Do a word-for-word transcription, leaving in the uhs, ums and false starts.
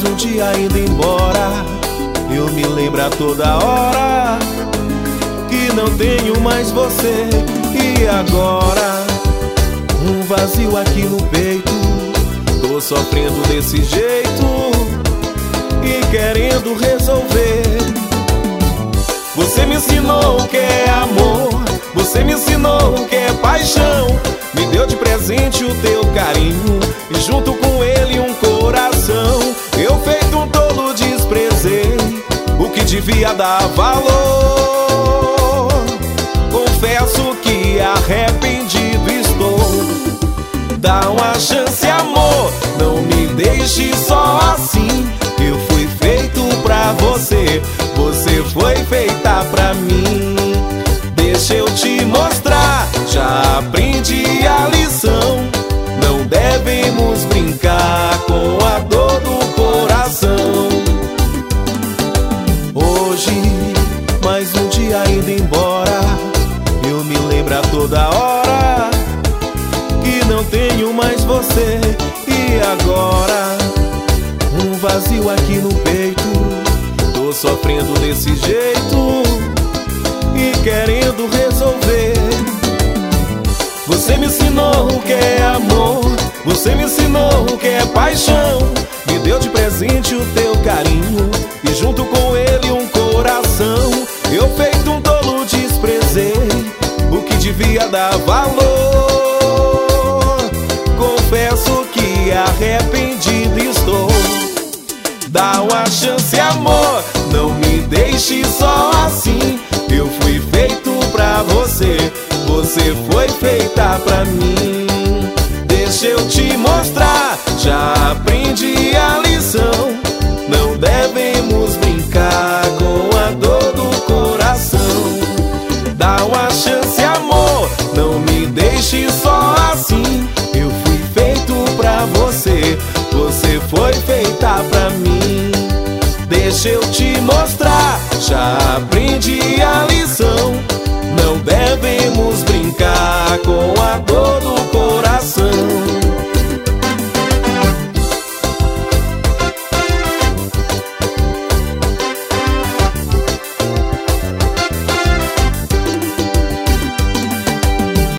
um dia indo embora, eu me lembro a toda hora que não tenho mais você. E agora, um vazio aqui no peito, tô sofrendo desse jeito e querendo resolver. Você me ensinou o que é amor, você me ensinou o que é paixão, me deu de presente o teu carinho e junto com ele um coração. Eu feito um tolo desprezei o que devia dar valor. Confesso que arrependido estou. Dá uma chance, amor, não me deixe só assim. Eu fui feito pra você, você foi feita pra mim. Deixa eu te mostrar, já aprendi a lição. Não devemos brincar com a dor do coração. Hoje, mais um dia indo embora, eu me lembro a toda hora que não tenho mais você. E agora, um vazio aqui no peito, tô sofrendo desse jeito e querendo resolver. Você me ensinou o que é amor, você me ensinou o que é paixão, me deu de presente o teu carinho e junto com ele um coração. Eu feito um tolo desprezei o que devia dar valor. Confesso que arrependido estou. Dá uma chance, amor, não me deixe só assim. Eu fui feito pra você, você foi feita pra mim. Deixa eu te mostrar, já aprendi a lição. Não devemos brincar com a dor do coração. Dá uma chance, amor, não me deixe só assim. Eu fui feito pra você, você foi feita pra mim. Deixa eu te mostrar, já aprendi a lição. Não devemos brincar com a dor do coração.